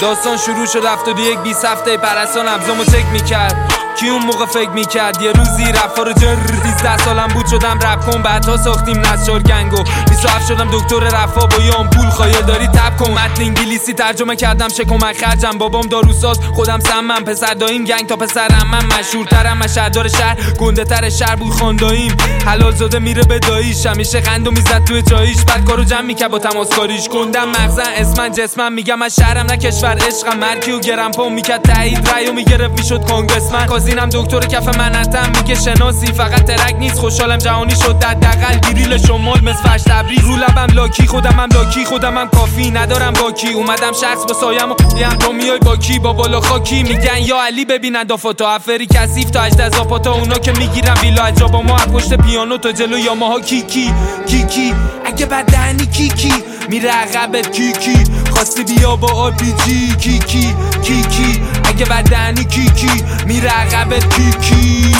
داستان شروع شد 71 20 هفته پرستان ابزامو چک میکرد. کی اون موقع فکر میکرد یه روزی رفا رو جر 13 سالم بود شدم رپ کن بعدها ساختیم نشار گنگو 27 شدم دکتر رفا با یه آمپول خایه داری تب کن متن انگلیسی ترجمه کردم چه کمک خرجم بابام داروساز خودم سمم پسر داییم گنگ تا پسرم من مشهورترم از شهردار شهر گنده تر شهر بود خانداییم حلال زاده میره به داییش همیشه قندو میزد تو جاییش بعد کارو جمع میکرد با تماسکاریش گندم مغزن اسمن جسمم میگم از شهرم نه کشور عشقم مرکی و گرم پا میکرد تایید رایو میگرفت میشد کانگرسمن کازینم دکتر کف منتم میگه شناسی فقط ترک نیست خوشحالم جهانی شد دغدغل گریل شمال مثل فش تبریز رو لبم لاکی خودمم لاکی خودمم کافی ندارم باکی اومدم شخص با سایم و تو میای باکی با بالا خاکی میگن یا علی ببینن دافاتو افری کثیف تا 18 زاپاتا اونا که میگیرن ویلا عجب با ما از پشت پیانو تا جلو یاماها کیکی کیکی اگه بدنی کیکی میره عقبت کیکی خواستی بیا با آر پی جی کیکی کیکی اگه بدنی کیکی میره عقبت کیکی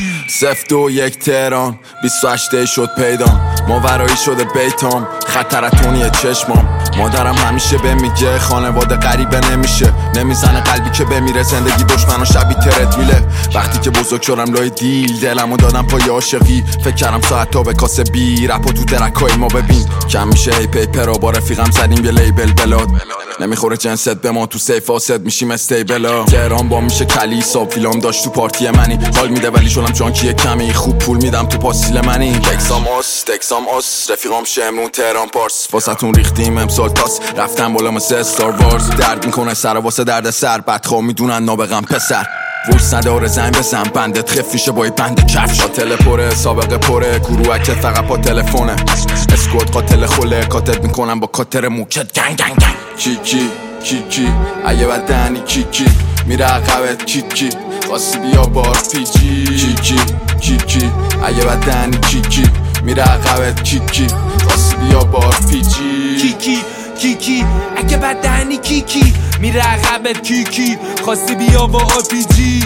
021 تهران 28 شد پیدام ماورایی شده بیتام خطرتونیه چشمام مادرم همیشه به میگه خانواده غریبه نمیشه نمیزنه قلبی که بمیره زندگی دشمن و شبی ترت میله وقتی که بزرگ شدم لای دیل دلمو دادم پای عاشقی فکر کردم ساعت تا به کاسه بی رپا تو درکای ما ببین کم میشه هی پیپرا با رفیقم زدیم یه لیبل بلاد نمیخوره جنست به ما تو سیف فاسد میشیم استیبلا تهران با میشه کلیسا فیلم داشت تو پارتی منی حال میده ولی شدم جانکی کمی خوب پول میدم تو پاسیل منی تکسام آس رفیقام شمرون تهران پارس واسهتون ریختیم امسال تاس رفتم بالا مثل استار وارز درد میکنه سر واسه درد سر بدخواه میدونن نابغم پسر ویس نداره زنگ بزن بندت خف میشه با یه بند کفش قاتل پره سابقه پره کروکت فقط پا تلفونه اسکوت قاتل خوله کاتت میکنم با کاتر موکت گنگ گنگ گنگ کیکی اگه بدنی کیکی میره عقبت کیکی خواستی بیا بار پی جی کیکی اگه بدنی کیکی میره عقبت کیکی خواستی بیا بار پی جی کیکی اگه بدنی کیکی میره عقبت کیکی خواستی بیا با آر پی جی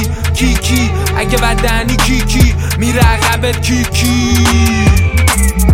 کیکی اگه بدنی کیکی میره عقبت کیکی